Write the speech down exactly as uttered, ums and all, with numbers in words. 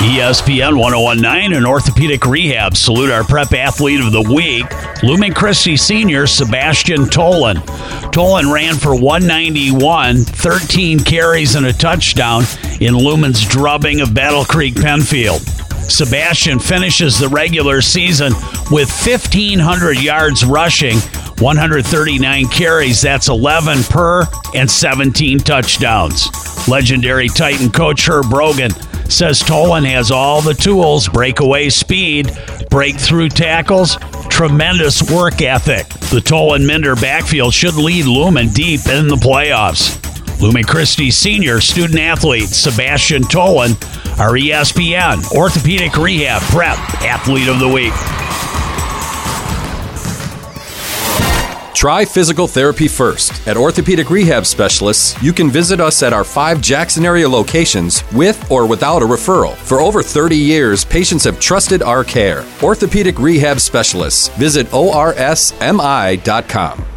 E S P N one oh one point nine and Orthopedic Rehab salute our prep athlete of the week, Lumen Christi senior Sebastian Tolan. Tolan ran for one ninety-one, thirteen carries and a touchdown in Lumen's drubbing of Battle Creek Penfield. Sebastian finishes the regular season with fifteen hundred yards rushing, one hundred thirty-nine carries, that's eleven per, and seventeen touchdowns. Legendary Titan coach Herb Brogan says Tolan has all the tools: breakaway speed, breakthrough tackles, tremendous work ethic. The Tolan-Minder backfield should lead Lumen deep in the playoffs. Lumen Christi senior student athlete Sebastian Tolan, our E S P N Orthopedic Rehab Prep Athlete of the Week. Try physical therapy first. At Orthopedic Rehab Specialists, you can visit us at our five Jackson area locations with or without a referral. For over thirty years, patients have trusted our care. Orthopedic Rehab Specialists. Visit O R S M I dot com.